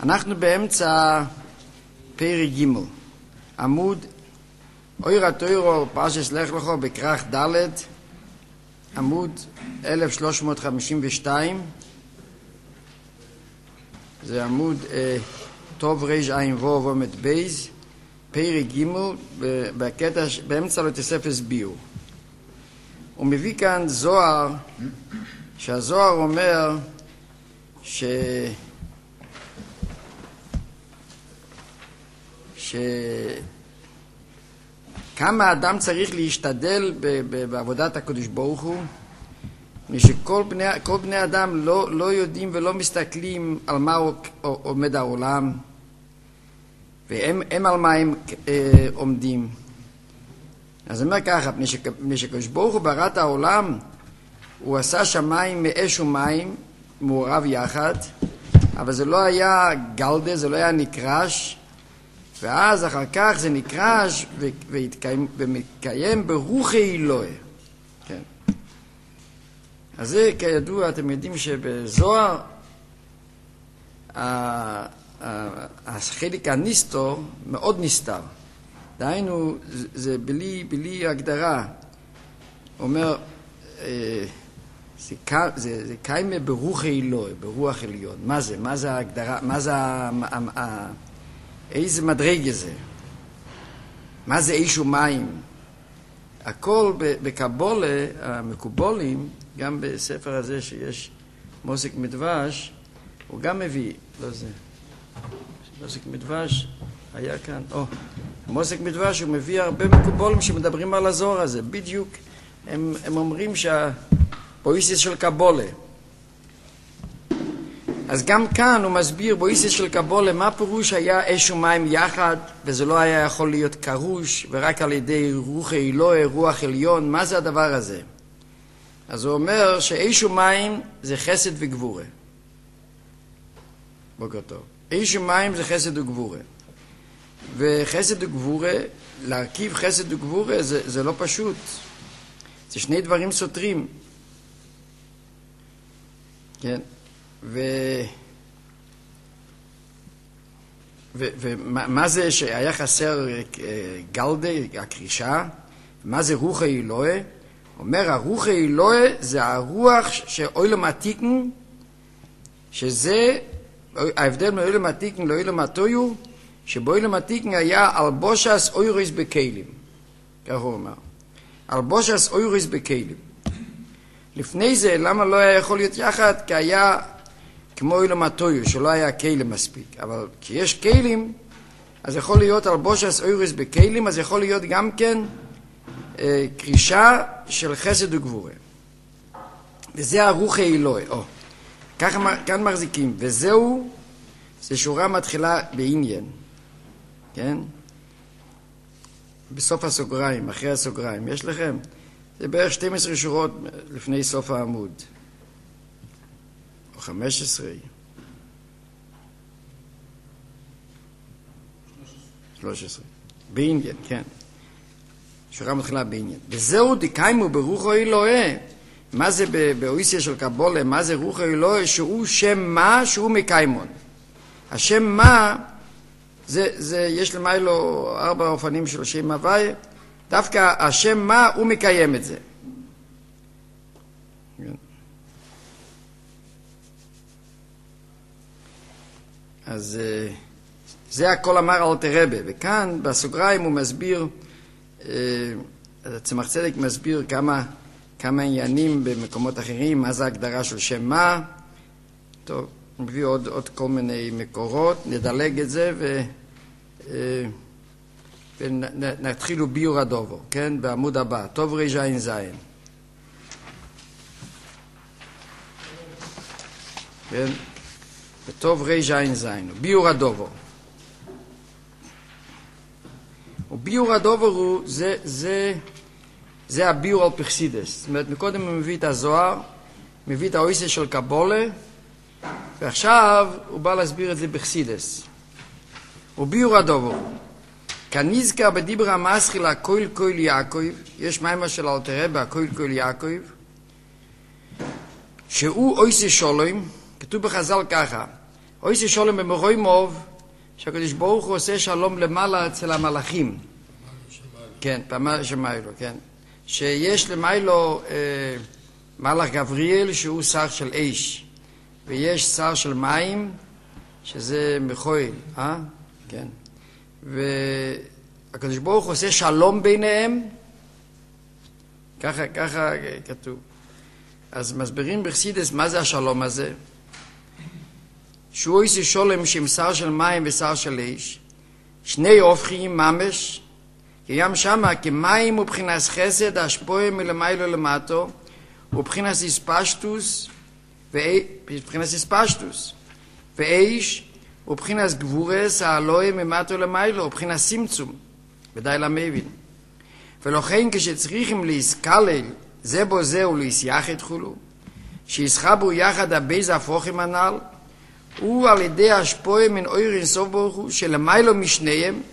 אנחנו באמצע פרק ג' עמוד אור התוירו פרשת לך לך בכרך ד' עמוד 1352. זה עמוד טוב ר' עין וו ועומד בייז פרק ג' בקטע באמצע לתוספת ביור. הוא מביא כאן זוהר, שהזוהר אומר כמה אדם צריך להשתדל בעבודת הקדוש ברוך הוא, שכל בני אדם לא יודעים ולא מסתכלים על מה עומד העולם, והם על מה הם עומדים. אז אומר ככה, מפני שקדוש ברוך הוא ברא את העולם, הוא עשה שמיים מאש ומים מעורב יחד, אבל זה לא היה גלדה, זה לא היה נקרש, ואז אחר כך זה נקרש ומתקיים ברוחי אלוהי. כן. אז זה כידוע, אתם יודעים שבזוהר החלק הנסתור מאוד נסתר. דהיינו, זה בלי הגדרה. אומר, זה קיימה ברוחי אלוהי, ברוח עליון. מה זה? מה זה ההגדרה? מה זה איזה מדרגה זה? מה זה איש ומים? הכל בקבולה, המקובולים, גם בספר הזה שיש מוסק מדבש, הוא גם מביא, לא זה, מוסק מדבש היה כאן, מוסק מדבש הוא מביא הרבה מקובולים שמדברים על הזוהר הזה, בדיוק הם אומרים שהפואיסיס של קבולה. אז גם כאן הוא מסביר באיסיס של קבולה מה פירוש היה אש ומים יחד, וזה לא היה יכול להיות קרוש, ורק על ידי רוחי אלוהי, רוח עליון. מה זה הדבר הזה? אז הוא אומר שאש ומים זה חסד וגבורה. בוקר טוב. אש ומים זה חסד וגבורה. וחסד וגבורה, להרכיב חסד וגבורה זה לא פשוט. זה שני דברים סותרים. כן. ומה זה שהיה חסר גלדה, הקרישה? מה זה רוחי אלוהי? אומר, הרוחי אלוהי זה הרוח שאוילם עתיקן, שזה ההבדל מאוילם עתיקן לאוילם הטויו, שבאוילם עתיקן היה אלבושס אויריס בכלים. כך הוא אומר. אלבושס אויריס בכלים. לפני זה, למה לא היה יכול להיות יחד? כי היה כמו אוילם הטויו, שלא היה כלים מספיק. אבל כשיש כלים, אז יכול להיות אלבושס אויריס בכלים, אז יכול להיות גם כן קרישה של חסד וגבורה. וזה הרוחי אלוהי. כאן מחזיקים. וזהו, זה שורה מתחילה בעניין. כן? בסוף הסוגריים, אחרי הסוגריים. יש לכם? זה בערך 12 שורות לפני סוף העמוד. או 15. 13. בעניין, כן. שורה מתחילה בעניין. וזהו דקיימו ברוחו אלוהי. מה זה באויסיה של קבולה? מה זה רוחו אלוהי? שהוא שם מה שהוא מקיימון. השם מה, יש למיילו 4 אופנים של שם הוויה. דווקא השם מה הוא מקיים את זה. אז זה הכל אמר אלתר רבי, וכאן בסוגריים הוא מסביר, צמח צדק מסביר כמה עניינים במקומות אחרים, מה זה ההגדרה של שם מה. טוב, מביא עוד כל מיני מקורות, נדלג את זה ונתחילו ביור הדובו, כן? בעמוד הבא, טוב ר' עין זין. כן? וטוב ר' עין זין. ביור הדובו. וביור הדובו הוא, זה הביור על פרסידס. זאת אומרת, מקודם הוא מביא את הזוהר, מביא את האויסה של קבולה, ועכשיו הוא בא להסביר את זה בפרסידס. וביור הדובו. כנזכר בדיבר המסחיל הכל כל יעקב, יש מאמר של אלתר רבי הכל כל יעקב, שהוא אויסה שולם, כתוב בחז"ל ככה, אויס שולם במרוימוב, שהקדוש ברוך הוא עושה שלום למעלה אצל המלאכים. כן, פעמיים שמיילו, כן. שיש למיילו מלאך גבריאל שהוא שר של אש, ויש שר של מים, שזה מחויל, כן. והקדוש ברוך הוא עושה שלום ביניהם, ככה כתוב. אז מסבירים בחסידות מה זה השלום הזה. שהוא עושה שולם עם שר של מים ושר של אש, שני הופכים ממש, כי גם שמה כמים ובחינת חסד השפועה מלמיילו למטו, ובחינת הספשטוס, ואש, ובחינת גבורס האלוהי ממטו למיילו, ובחינת סמצום, ודאי למבין. ולכן כשצריכים להסקלל זה בו זה ולהסייחד חולו, שיסחבו יחד הבייז הפוכים הנ"ל, הוא על ידי השפועה מן אור אינסוף ברוך הוא, שלמיילו משניהם,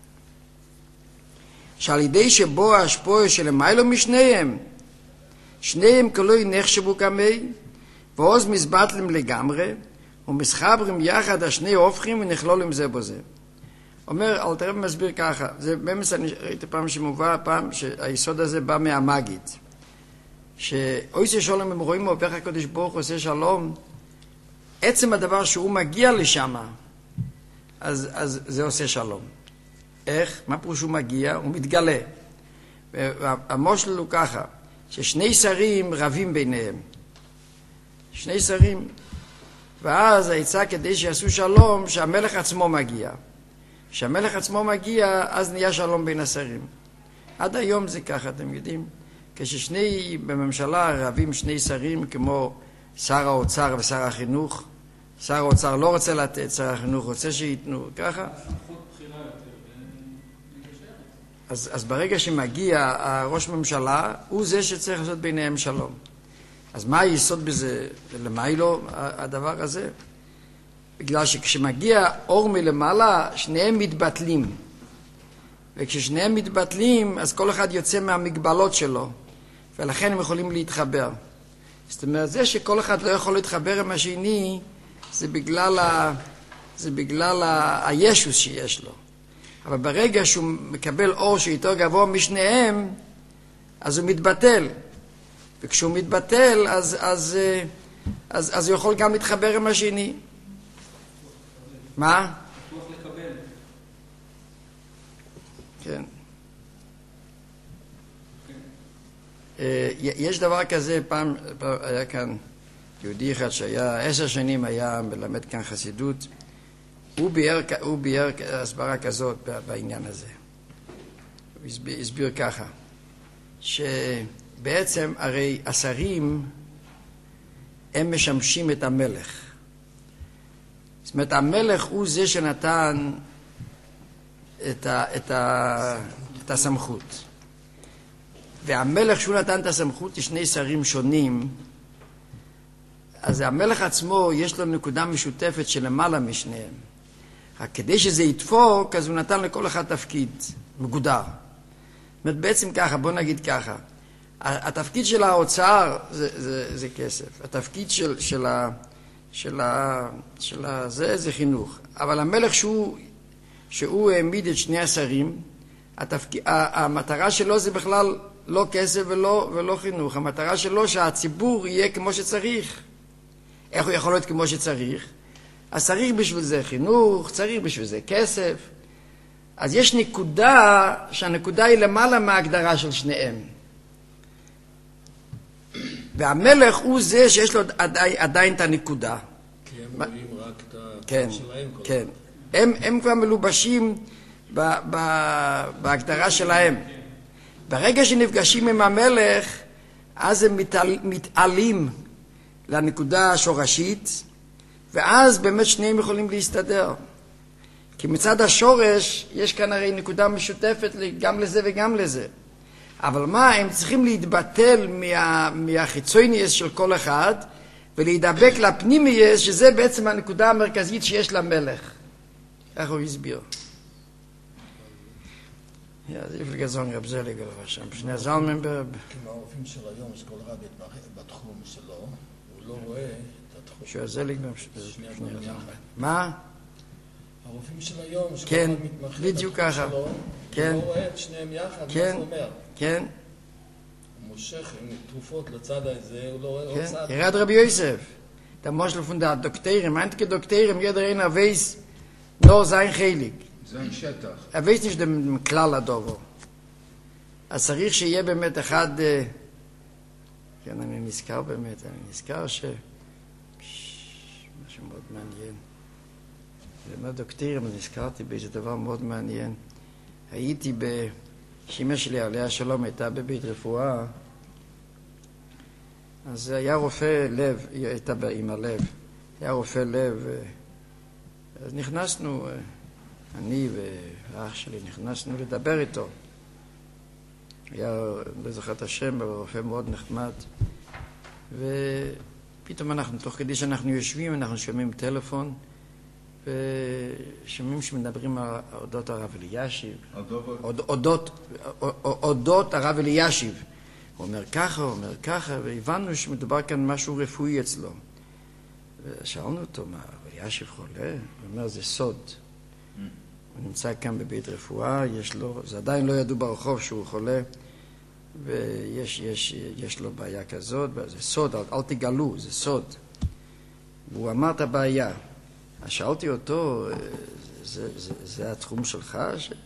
שעל ידי שבו השפועה שלמיילו משניהם, שניהם כלוי נחשבו כמי, ועוז מסבטלים לגמרי, ומסחברים יחד השני הופכים ונכלולים זה בו זה. אומר, אל תראה מסביר ככה, זה באמת אני ראיתי פעם שמובא, פעם שהיסוד הזה בא מהמגיד, שאויסי שולם הם רואים מהופך הקדוש ברוך הוא עושה שלום, עצם הדבר שהוא מגיע לשם, אז זה עושה שלום. איך? מה פירוש הוא מגיע? הוא מתגלה. והמושל הוא ככה, ששני שרים רבים ביניהם. שני שרים. ואז העצה כדי שיעשו שלום, שהמלך עצמו מגיע. כשהמלך עצמו מגיע, אז נהיה שלום בין השרים. עד היום זה ככה, אתם יודעים. כששני בממשלה רבים שני שרים, כמו שר האוצר ושר החינוך, שר האוצר לא רוצה לתת, שר החינוך רוצה שייתנו, ככה. אז ברגע שמגיע הראש ממשלה, הוא זה שצריך לעשות ביניהם שלום. אז מה היסוד בזה? למיילו הדבר הזה? בגלל שכשמגיע אור מלמעלה, שניהם מתבטלים. וכששניהם מתבטלים, אז כל אחד יוצא מהמגבלות שלו. ולכן הם יכולים להתחבר. זאת אומרת, זה שכל אחד לא יכול להתחבר עם השני, זה בגלל הישוס שיש לו. אבל ברגע שהוא מקבל אור שיותר גבוה משניהם, אז הוא מתבטל. וכשהוא מתבטל, אז הוא יכול גם להתחבר עם השני. מה? בטוח לקבל. כן. יש דבר כזה, פעם היה כאן יהודי אחד שהיה 10 שנים היה מלמד כאן חסידות, הוא ביאר הסברה כזאת בעניין הזה. הוא הסביר ככה, שבעצם הרי השרים הם משמשים את המלך. זאת אומרת, המלך הוא זה שנתן את הסמכות. והמלך שהוא נתן את הסמכות לשני שרים שונים, אז המלך עצמו יש לו נקודה משותפת שלמעלה משניהם. רק כדי שזה ידפוק, אז הוא נתן לכל אחד תפקיד מגודר. זאת אומרת, בעצם ככה, בוא נגיד ככה, התפקיד של האוצר זה כסף, התפקיד זה חינוך, אבל המלך שהוא העמיד את שני השרים, המטרה שלו זה בכלל לא כסף ולא חינוך, המטרה שלו שהציבור יהיה כמו שצריך. איך הוא יכול להיות כמו שצריך? אז צריך בשביל זה חינוך, צריך בשביל זה כסף. אז יש נקודה, שהנקודה היא למעלה מההגדרה של שניהם. והמלך הוא זה שיש לו עדיין את הנקודה. כי הם רואים רק את כן, שלהם. כן. הם כבר מלובשים בהגדרה שלהם. ברגע שנפגשים עם המלך, אז הם מתעלים לנקודה השורשית, ואז באמת שניהם יכולים להסתדר. כי מצד השורש יש כאן הרי נקודה משותפת גם לזה וגם לזה. אבל מה, הם צריכים להתבטל מהחיצוניוס של כל אחד, ולהידבק לפנימיוס, שזה בעצם הנקודה המרכזית שיש למלך. איך הוא הסביר? Ja, das ist gesagt, Reb Seliger, was שני הזלמים כמו הרופאים של היום, אז כל אחד בתחום שלו, הוא לא רואה את שעוזר לי גם... מה? הרופאים של היום, כן, שכל אחד מתמחה בדיוק בתחום ככה. שלו, כן. הוא לא רואה את שניהם יחד, מה כן, זה אומר? כן, הוא מושך עם תרופות לצד הזה, הוא לא רואה עוד כן. צד. Gerade Rabbi Yosef, der Moschel von der Doktorin, manche Doktoren, jeder einer weiß nur sein Heilig. sein שטח. weiß nicht dem כלל הדובו. אז צריך שיהיה באמת אחד... כן, אני נזכר באמת, אני נזכר משהו מאוד מעניין. באמת דוקטורים, נזכרתי באיזה דבר מאוד מעניין. הייתי שאמא שלי עליה השלום הייתה בבית רפואה, אז היה רופא לב, היא הייתה עם הלב, היה רופא לב, אז נכנסנו, אני ואח שלי נכנסנו לדבר איתו. היה, לא זוכר את השם, אבל רופא מאוד נחמד. ופתאום אנחנו, תוך כדי שאנחנו יושבים, אנחנו שומעים טלפון, ושומעים שמדברים על אודות הרב אלישיב. אודות הרב אלישיב. הוא אומר ככה, והבנו שמדובר כאן משהו רפואי אצלו. ושאלנו אותו, מה, הרב אלישיב חולה? הוא אומר, זה סוד. הוא נמצא כאן בבית רפואה, יש לו, זה עדיין לא ידעו ברחוב שהוא חולה, ויש לו בעיה כזאת, זה סוד, אל תגלו, זה סוד. והוא אמר את הבעיה. אז שאלתי אותו, זה התחום שלך,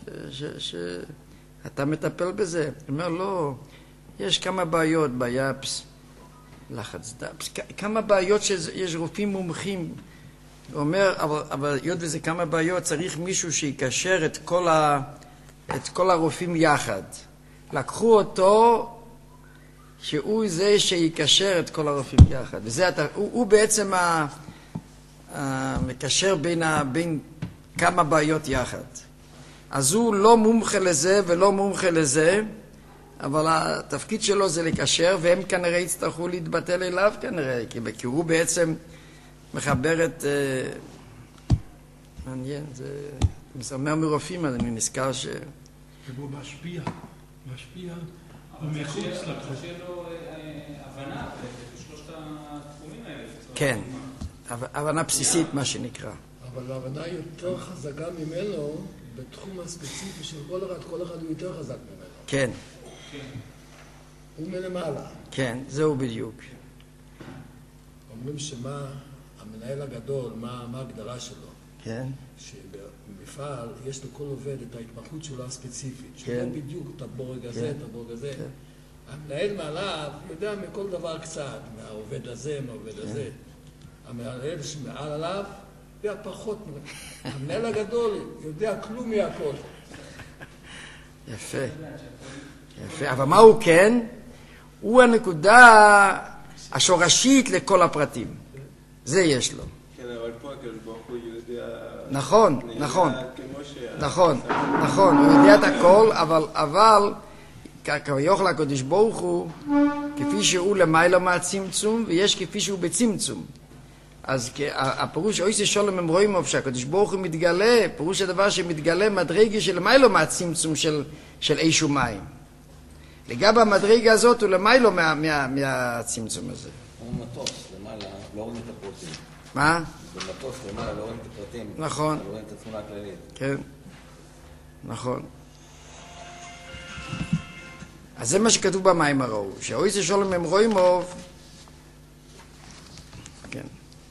שאתה מטפל בזה? הוא אומר, לא, יש כמה בעיות, בעיה לחץ דם, כמה בעיות שיש רופאים מומחים. הוא אומר, אבל היות וזה כמה בעיות, צריך מישהו שיקשר את כל הרופאים יחד. לקחו אותו, שהוא זה שיקשר את כל הרופאים יחד. הוא בעצם המקשר בין כמה בעיות יחד. אז הוא לא מומחה לזה ולא מומחה לזה, אבל התפקיד שלו זה לקשר, והם כנראה יצטרכו להתבטל אליו כנראה, כי הוא בעצם מחבר את... מעניין, זה אומר מרופאים, אז אני נזכר והוא משפיע ומחוץ לתחום. שיהיה לו הבנה בשלושת התחומים האלה. כן, הבנה בסיסית מה שנקרא. אבל ההבנה יותר חזקה ממנו בתחום הספציפי של כל אחד הוא יותר חזק ממנו. כן. הוא מלמעלה. כן, זהו בדיוק. אומרים שמה המנהל הגדול, מה ההגדרה שלו? כן. שבמפעל יש לכל עובד את ההתמחות שלו הספציפית. כן. שהוא בדיוק את הבורג הזה, את הבורג הזה. המנהל מעליו יודע מכל דבר קצת, מהעובד הזה, מהעובד הזה. המנהל שמעל עליו יודע פחות. המנהל הגדול יודע כלום מהכל. יפה. יפה. אבל מה הוא כן? הוא הנקודה השורשית לכל הפרטים. זה יש לו. כן, אבל פה הקדוש ברוך הוא יודע... נכון. הוא יודע את הכל, אבל כביכול הקדוש ברוך הוא, כפי שהוא למעלה מהצמצום, ויש כפי שהוא בצמצום. אז הפירוש אויסי שולם הם רואים אוף שהקדוש ברוך הוא מתגלה, פירוש הדבר שמתגלה מדרגה של למעלה מהצמצום של איש ומים. לגבי המדרגה הזאת הוא למעלה מהצמצום הזה. במטוס למעלה לא רואים את הפרטים. מה? במטוס למעלה לא רואים את הפרטים. נכון. לא רואים את התמונה הכללית. כן, נכון. אז זה מה שכתוב במים הראו, שהאויסי שולם הם רואים אוף, כן.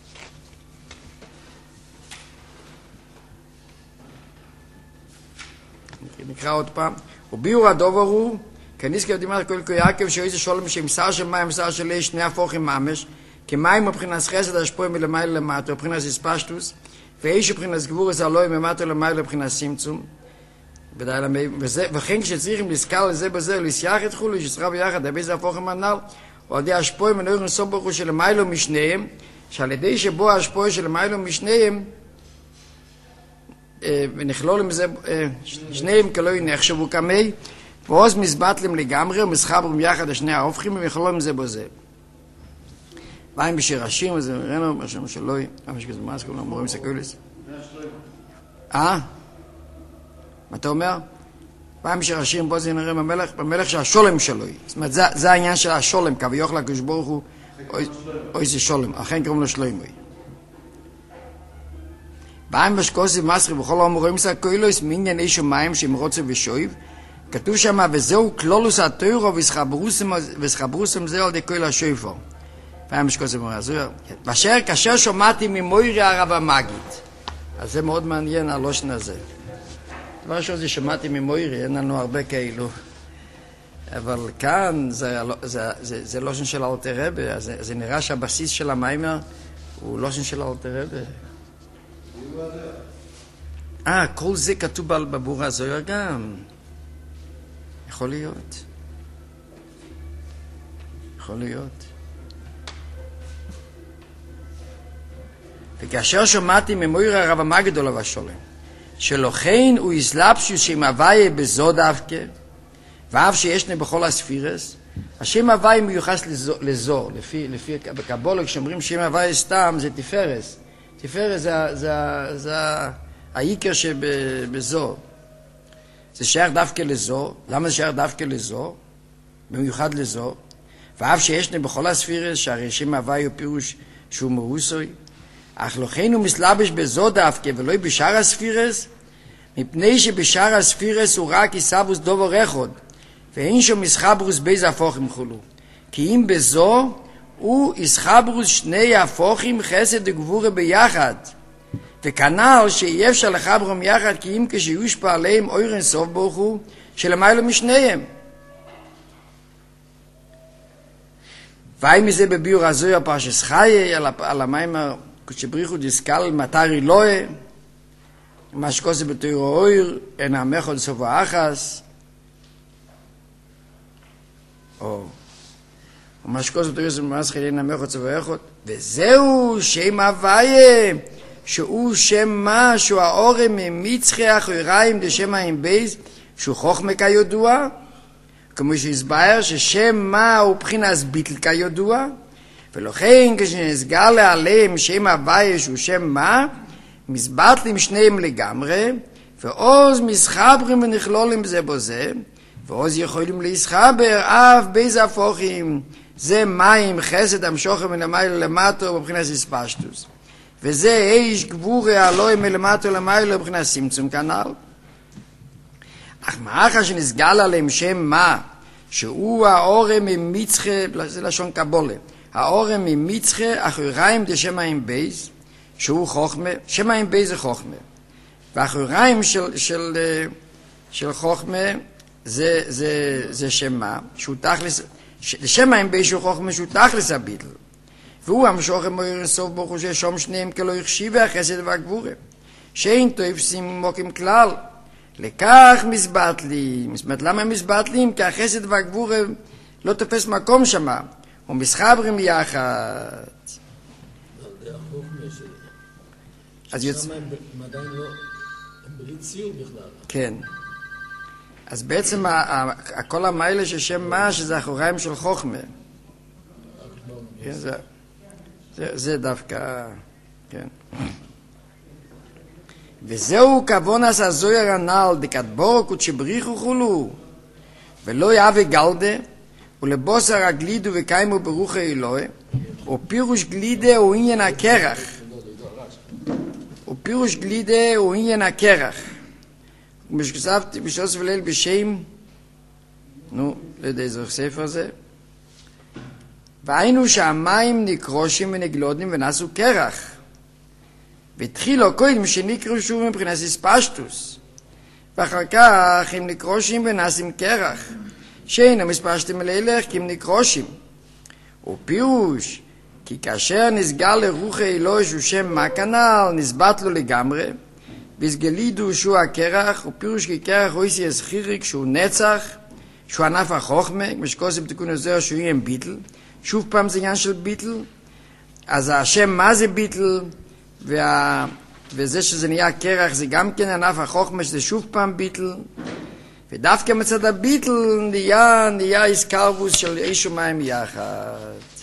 נקרא עוד פעם. וביור הדובר הוא, כניסקי דימר כל יעקב שאיזה שולם שמסר של מים, מסר של אש, שני הפוכים ממש, כמים מבחינת חסד השפוע מלמעלה למטה, מבחינת הספשטוס, ואיש מבחינת גבורס אלוהי ממטה למעלה מבחינת צמצום. וכן כשצריכים לזכר לזה בזה, לסייח את חולו, שצריכה ביחד, הרבה זה הפוכים הנ"ל, או על ידי השפוע מנוירים סוברכו של למעלה משניהם, שעל ידי שבו השפוע של למעלה משניהם, ונכלול עם זה שניהם כלא נחשבו כמי, ועוז מזבטלים לגמרי ומסחברים יחד לשני ההופכים ונכלול עם זה בזה. מים בשיר השיר, וזה ראינו, בשם שלוי, ממש כזה מה, אז כולם מורים סקולס. מה אתה אומר? מים בשיר השיר, פה זה נראה במלך שהשולם שלוי. זאת אומרת, זה העניין של השולם, כביכול הקדוש ברוך הוא אוי זה שולם, אכן קוראים לו שלמה. באים בשקוסי מסרי בכל האמורים סקוילוס מעניין איש ומים שהם רוצה ושויב, כתוב שם וזהו כלולוס התוירו וסחברוסם זה על די כל השויפו. פעם בשקוסי מרזויר. כאשר שומעתי ממוירי הרב המגיד. אז זה מאוד מעניין הלושן הזה. דבר שזה שמעתי ממוירי, אין לנו הרבה כאילו. אבל כאן זה לושן של אלתר רבי, זה נראה שהבסיס של המיימר הוא לושן של אלתר רבי. כל זה כתוב בבור הזויר גם. יכול להיות. יכול להיות. וכאשר שמעתי ממויר הרב המגיד עליו השולם, שלכן הוא הסלבשוס שם הוויה בזו דווקא, ואף שישנה בכל הספירס, השם הוויה מיוחס לזו, לפי בקבולה כשאומרים שם הוויה סתם זה תפארס. תפארס זה העיקר שבזו. זה שייך דווקא לזו. למה זה שייך דווקא לזו? במיוחד לזו. ואף שישנה בכל הספירס, שהרי שם הוויה הוא פירוש שהוא מרוסוי, אך לכן הוא מסלבש בזו דווקא ולא בשאר הספירס, מפני שבשאר הספירס הוא רק יסבוס דובר אחד, ואין שום יסחברוס בייז הפוכים חולו. כי אם בזו הוא יסחברוס שני הפוכים חסד וגבורה ביחד, וכנ"ל שאי אפשר לחברם יחד כי אם כשיושפע עליהם אור אין סוף ברוך הוא שלמיילו משניהם. ואי מזה בביור הזויר פרשס חיי על המיימר כשבריחו דיסקל מטרי לואה, מה שקוסי בתוירו אויר, אין המחוד סוף האחס, או מה שקוסי בתוירו זה ממסחל אין המחוד סוף האחד, וזהו שם הוויה, שהוא שם מה, שהוא האורם ממצחי אחויריים דשם ההם בייס, שהוא חוכמה כידוע, כמו שהסבר ששם מה הוא בחינס ביטל כידוע, ולכן כשנסגר עליהם שם הוויה שהוא שם מה, מסבטלים שניהם לגמרי, ועוז מסחברים ונכלולים זה בזה, ועוז יכולים להסחבר אף באיזה הפוכים, זה מים חסד המשוכם מלמיילו למטו מבחינת הספשטוס. וזה איש גבורה הלוי מלמטו למיילו מבחינת צמצום כנ"ל. אך מאחר שנסגר עליהם שם מה, שהוא האורם ממצחה, זה לשון קבולה, האורם ממצחה אחוריים דשם ההם בייס, שהוא חוכמה, שם ההם בייס זה חוכמה. ואחוריים של חוכמה זה שם מה, שהוא תכלס, שם ההם בייס שהוא חוכמה שהוא תכלס הביטל. והוא המשוך אמור סוף ברוך הוא ששום שניהם כלא יחשיב החסד והגבורה. שאין תופסים מוקים כלל. לכך מסבטלים. למה מסבטלים? כי החסד והגבורה לא תופס מקום שמה. ומסחברים יחד. אז שם הם עדיין לא, הם בלי ציור בכלל. כן. אז בעצם כל המיילה ששם מה שזה אחוריים של חוכמה. זה דווקא, כן. וזהו כוונס הזויר הנ"ל דקדבורו קודשבריחו חולו, ולא יהווה גלדה, ולבוסר הגלידו וקיימו ברוך אלוהי, ופירוש גלידה הוא עניין הקרח. ופירוש גלידה הוא עניין הקרח. ומשכסבתי בשעוס וליל בשם, לא יודע איזה ספר זה, והיינו שהמים נקרושים ונגלודים ונעשו קרח. והתחילו קודם שנקרשו מבחינת הספשטוס. ואחר כך הם נקרושים ונעשים קרח. שאין המספשתם לילך כי הם נקרושים. ופירוש, כי כאשר נסגר לרוח אלוהי שהוא שם מה כנ"ל, נסבט לו לגמרי, והסגלידו שהוא הקרח, ופירוש כי קרח הוא איסי הסחיריק שהוא נצח, שהוא ענף החוכמה, משקוסם תיקון עוזר שהוא יהיה ביטל, שוב פעם זה עניין של ביטל, אז השם מה זה ביטל, וזה שזה נהיה קרח זה גם כן ענף החוכמה שזה שוב פעם ביטל, ודווקא מצד הביטל נהיה איסקרבוס של איש ומים יחד.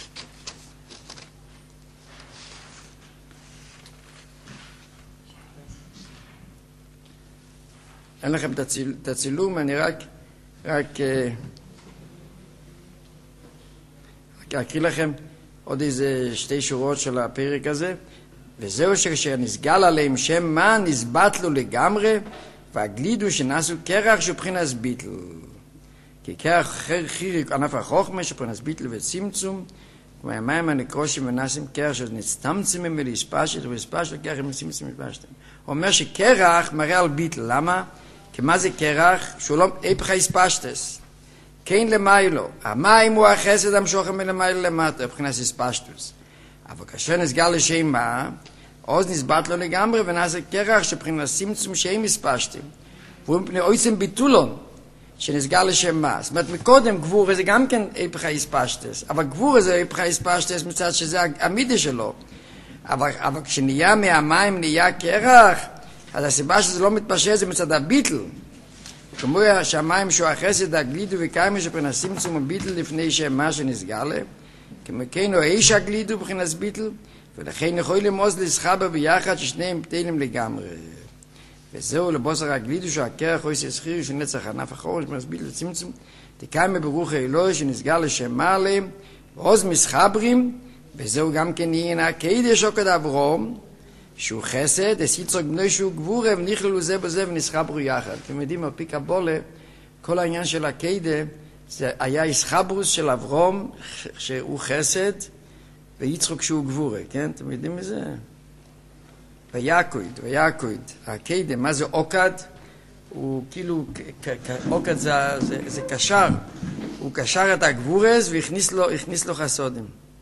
אין לכם את הצילום, אני רק אקריא לכם עוד איזה 2 שורות של הפרק הזה, וזהו שכאשר נסגל עליהם שם מה נסבטלו לגמרי, והגלידו שנעשו קרח שבחינס ביטל. כי קרח חיריק ענף החוכמה שבחינס ביטל וצמצום, והמים הנקרושים ונעשים קרח שנצטמצמים ולהספשת, ולהספשת לקרח הם צמצמים ולהספשתם. הוא אומר שקרח מראה על ביטל, למה? כי מה זה קרח? שהוא לא איפך הספשטס. כן למיילו. המים הוא החסד המשוכם מלמיילו למטה, מבחינת הספשטוס. אבל כאשר נסגר לשם מה, עוז נסבט לו לגמרי ונעשה קרח שבחינת צמצום שהם הספשתם. והוא מפני אויצם ביטולון, שנסגר לשם מה. זאת אומרת, מקודם גבור זה גם כן איפך הספשטס, אבל גבור זה איפך הספשטס מצד שזה המידה שלו. אבל כשנהיה מהמים נהיה קרח, אז הסיבה שזה לא מתפשט זה מצד הביטל. כמו שהמים שהוא החסד, הגלידו וקיימה שבחינת צמצום הביטל לפני שמה שנסגר להם. כמו כן הוא איש הגלידו בחינת ביטל, ולכן יכול למוז לסחבר ביחד ששניהם פתילים לגמרי. וזהו לבוסר הגלידו שהקרח הוא יסחיר שנצח ענף החורש בחינת ביטל וצמצום, תקיימה ברוך האלוהי שנסגר לשם מה עליהם, ועוז מסחברים, וזהו גם כן יהיה הקהידה שוקד אברום, שהוא חסד, יצחק בני שהוא גבורה, ונכללו זה בזה ונסחברו יחד. אתם יודעים, על פי קבולה, כל העניין של הקהידה, זה היה הסחברוס של אברום, שהוא חסד, ויצחק שהוא גבורה, כן? אתם יודעים מזה? ויעקוד. הקהידה, מה זה עוקד? הוא כאילו, עוקד זה קשר. הוא קשר את הגבורס והכניס לו חסודים.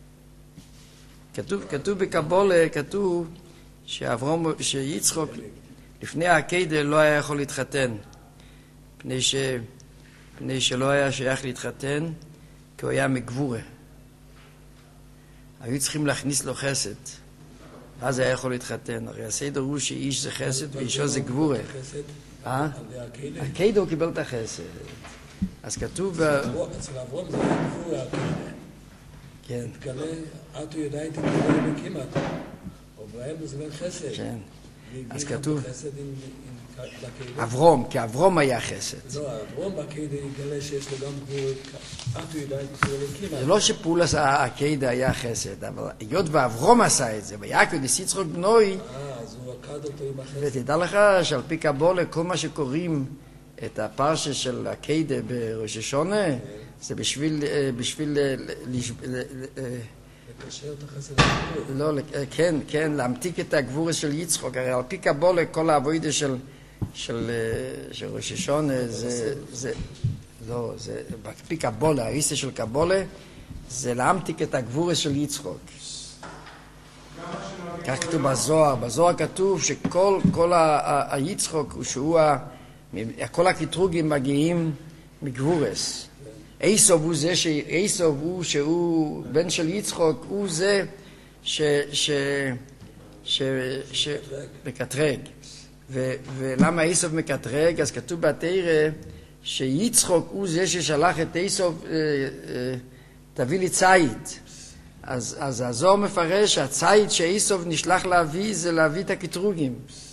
כתוב בקבולה, כתוב שיצחק לפני הקהידה לא היה יכול להתחתן, פני שלא היה שייך להתחתן, כי הוא היה מגבורה. היו צריכים להכניס לו חסד, ואז היה יכול להתחתן. הרי הסדר הוא שאיש זה חסד ואישו זה גבורה. הקהידה הוא קיבל את החסד. אז כתוב... אצל אברום זה היה גבורה הקהידה. כן. תגלה, את יודע את תגלה כמעט. או בהם זה בין חסד. כן. אז כתוב... אברום, כי אברום היה חסד. לא, אברום בקהידה יגלה שיש לו גם גבורה. את יודע את תגלה כמעט. זה לא שפולס הקהידה היה חסד, אבל היות ואברום עשה את זה, ויעקב יצחק בנוי... אז הוא עקד אותו עם החסד. ותדע לך שעל פי קבולה, כל מה שקוראים את הפרשה של הקהידה בראש השונה, זה בשביל לקשר את החסד לגבורה. לא, כן, להמתיק את הגבורה של יצחק. הרי על פי קבולה, כל העבודה של ראש השונה, זה בפי קבולה, הריסה של קבולה, זה להמתיק את הגבורה של יצחק. כך כתוב בזוהר. בזוהר כתוב שכל היצחק, כל הקטרוגים מגיעים מגבורס. עשו הוא שהוא בן של יצחק, הוא זה מקטרג. ולמה עשו מקטרג? אז כתוב בתורה שיצחק הוא זה ששלח את עשו, תביא לי ציד. אז הזוהר מפרש שהציד שעשו נשלח להביא זה להביא את הקטרוגים.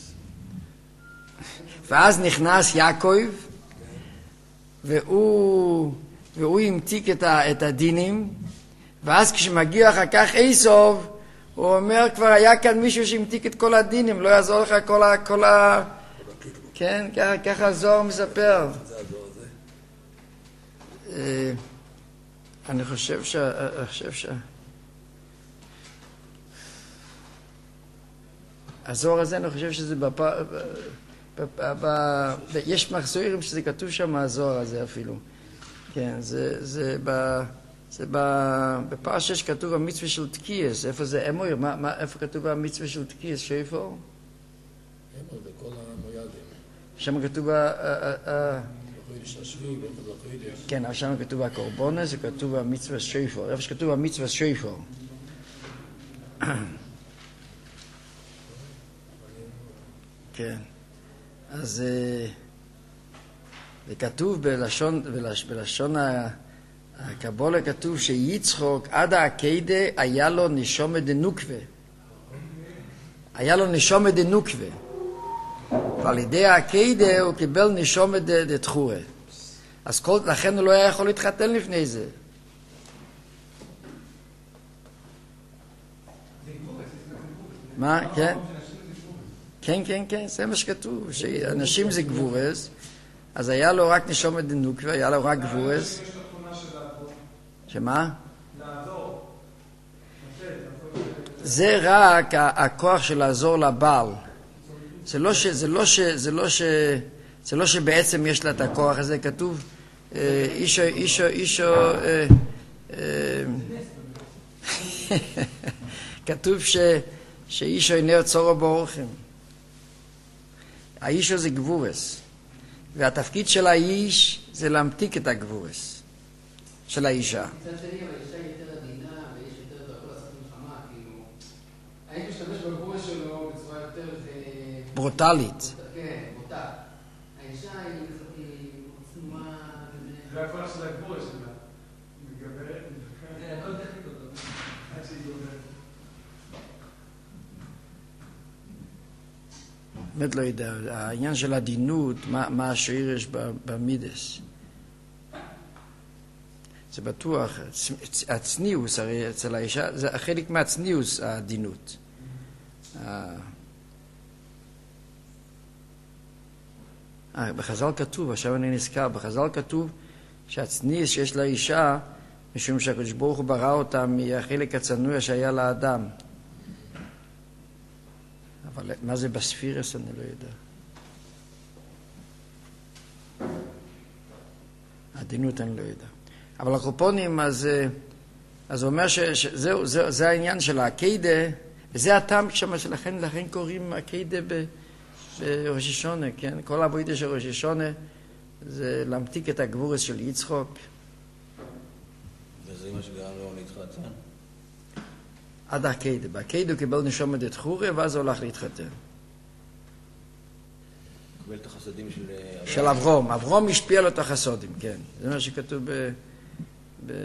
ואז נכנס יעקב, והוא המתיק את הדינים, ואז כשמגיע אחר כך עשו, הוא אומר, כבר היה כאן מישהו שהמתיק את כל הדינים, לא יעזור לך כל ה... כן, ככה הזוהר מספר. אני חושב הזוהר הזה, אני חושב שזה יש מחזורים שזה כתוב שם הזוהר הזה אפילו. כן, זה בפרשה שכתוב המצווה של תקיעס. איפה זה אמור? איפה כתוב המצווה של תקיעס? שאיפה? אמור, בכל המוידים. שם כתוב כן, אבל שם כתוב הקורבונה, זה כתוב המצווה שופר. איפה שכתוב המצווה שופר. כן. אז וכתוב בלשון הקבולה, כתוב שיצחק עד העקדה היה לו נשומה דנוקווה. היה לו נשומה דנוקווה. ועל ידי העקדה הוא קיבל נשומה דתחורה. אז לכן הוא לא היה יכול להתחתן לפני זה. מה? כן? כן, כן, כן, זה מה שכתוב, שאנשים זה גבורס, אז היה לו רק נשומת דנוקווה, היה לו רק גבורס. שמה? זה רק הכוח של לעזור לבעל. זה לא שבעצם יש לה את הכוח הזה, כתוב אישו כתוב שאישו אינו צורו באורחם. האישו זה גבורס, והתפקיד של האיש זה להמתיק את הגבורס של האישה. מצד שני, אבל האישה היא יותר עדינה ויש יותר דרכו לעשות מלחמה, כאילו האיש משתמש בגבורס שלו בצורה יותר ברוטלית. כן, ברוטל. האישה היא צנועה. זה הכוח של הגבורס שלה. מגברת. זה הכל טכניקות. עד שהיא גוברת. באמת לא יודע, העניין של עדינות, מה השעיר יש במידס. זה בטוח, הצניעוס, הרי אצל האישה, זה חלק מהצניעוס, העדינות. בחז"ל כתוב, עכשיו אני נזכר, בחז"ל כתוב שהצניעוס שיש לאישה, משום שהקדוש ברוך הוא ברא אותה מהחלק הצנוע שהיה לאדם. אבל מה זה בספירס אני לא יודע. עדינות אני לא יודע. אבל הקופונים, אז הוא אומר שזהו, זה העניין של הקיידה, וזה הטעם לכן קוראים הקיידה בראש השונה, כן? כל העבודה של ראש השונה זה להמתיק את הגבורס של יצחוק. וזה מה שגרם לו להתחתן? עד הקיידה. בקיידה הוא קיבל נשומת את חורה, ואז הוא הולך להתחתן. קיבל את החסדים של אברום. אברום השפיע לו את החסודים, כן. זה מה שכתוב גם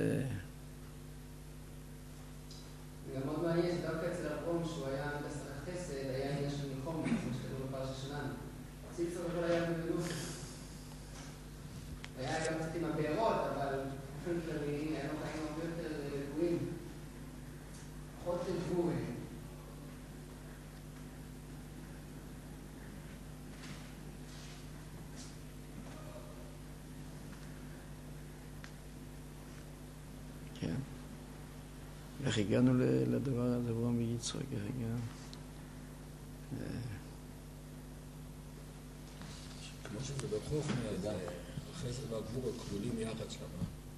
מאוד מעניין, דווקא אצל אברום, שהוא היה בסך החסד, היה עניין של מלחום, כמו שכתוב בפרשה שלנו. ציפסור בכלל היה בגנוסה. היה גם קצת עם הבארות, אבל באופן כללי היה לו חיים הרבה יותר גבוהים. פחות גבוהים. כן. איך הגענו לדבר הזה, אברהם ויצחק, איך הגענו? כמו שזה בחוכמה, החסד והגבורה כלולים יחד שם.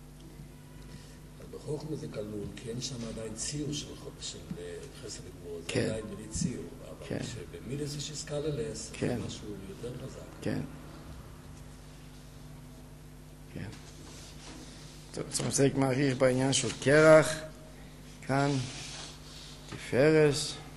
בחוכמה זה כלול, כי אין שם עדיין ציור של חסד וגבורה, זה עדיין בלי ציור. אבל שבמידס יש איסקללס, זה משהו יותר חזק. כן. כן. טוב, צריך מספיק מעריך בעניין של קרח, כאן, תפארס.